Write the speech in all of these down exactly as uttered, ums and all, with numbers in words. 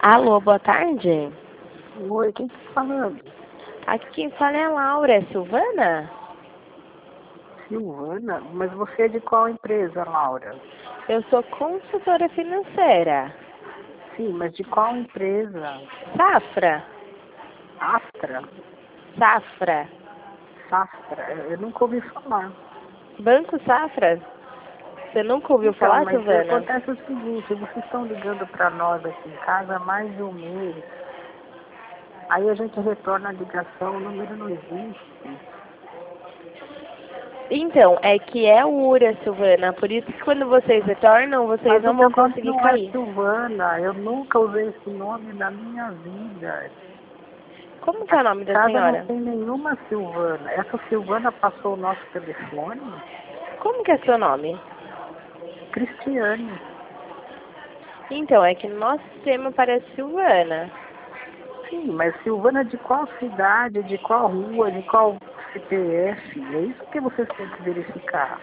Alô, boa tarde. Oi, quem tá falando? Aqui quem fala é a Laura, é Silvana? Silvana? Mas você é de qual empresa, Laura? Eu sou consultora financeira. Sim, mas de qual empresa? Safra? Astra? Safra? Safra? Eu nunca ouvi falar. Banco Safra? Você nunca ouviu Então, falar, mas Silvana? acontece o seguinte, vocês estão ligando para nós aqui em casa há mais de um mês. Aí a gente retorna a ligação, o número não existe. Então, é que é URA, Silvana. Por isso que quando vocês retornam, vocês Mas o não vão negócio conseguir não é cair. Silvana, eu nunca usei esse nome na minha vida. Como que é o Aqui nome em da casa não senhora? tem nenhuma Silvana. Essa Silvana passou o nosso telefone? Como que é seu nome? Cristiane. Então, é que no nosso sistema parece Silvana. Sim, mas Silvana de qual cidade, de qual rua, de qual C P F? É isso que vocês têm que verificar.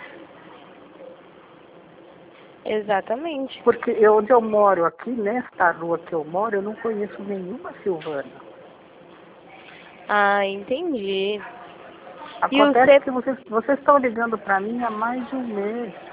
Exatamente. Porque eu, onde eu moro, aqui nesta rua que eu moro, eu não conheço nenhuma Silvana. Ah, entendi. E o Acontece C... que vocês, vocês estão ligando para mim há mais de um mês.